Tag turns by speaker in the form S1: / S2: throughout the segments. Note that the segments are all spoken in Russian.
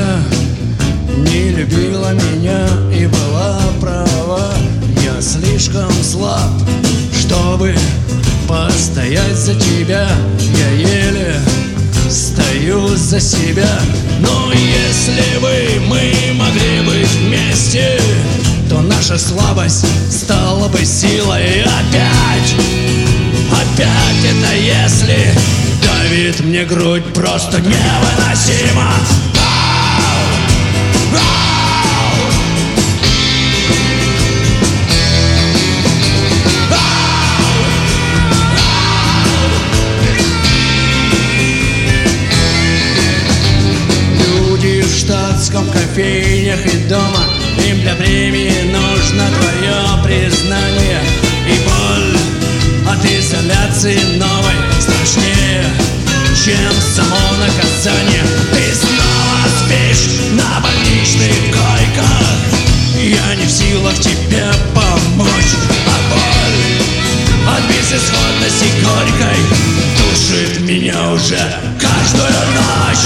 S1: тебя не любила меня и была права. Я слишком слаб, чтобы постоять за тебя. Я еле стою за себя. Но если бы мы могли быть вместе, то наша слабость стала бы силой. Опять это если давит мне грудь просто невыносимо. Люди в штатском, кофейнях и дома, им для премии нужно твое признание. И боль от изоляции новой страшнее, чем само наказание. Ты снова спишь на больничных койках, я не в силах тебе помочь. А боль от безысходности горькой душит меня уже каждую ночь.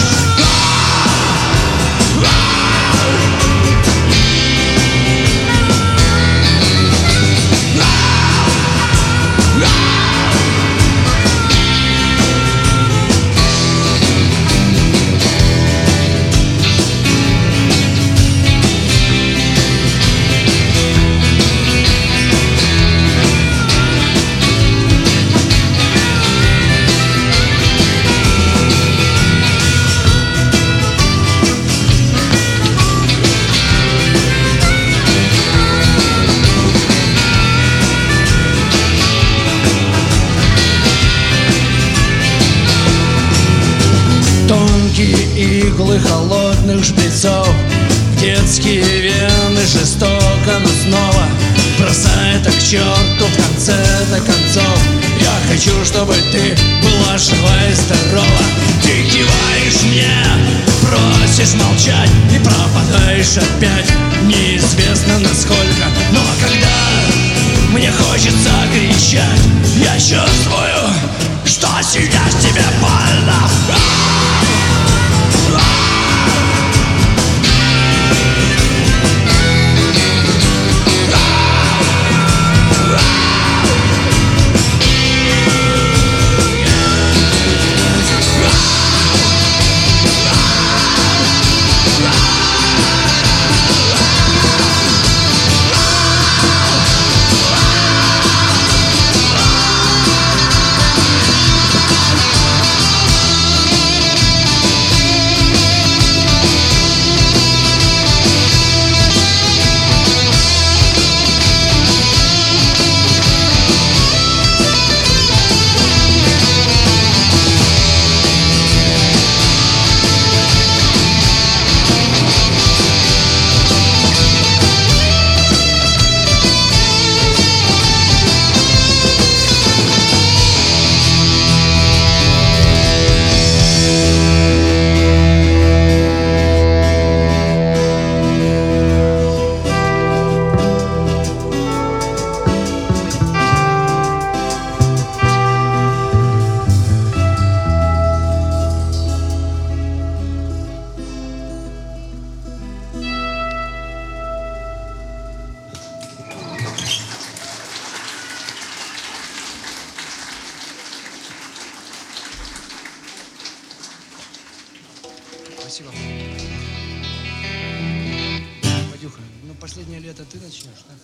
S1: Иглы холодных шприцов, детские вены жестоко, но снова бросай это к черту в конце-то концов. Я хочу, чтобы ты была жива и здорова. Ты киваешь мне, просишь молчать и пропадаешь опять, неизвестно насколько. Но когда мне хочется кричать, я чувствую, что сейчас тебе больно.
S2: Спасибо. Вадюха, ну последнее лето ты начнешь, да?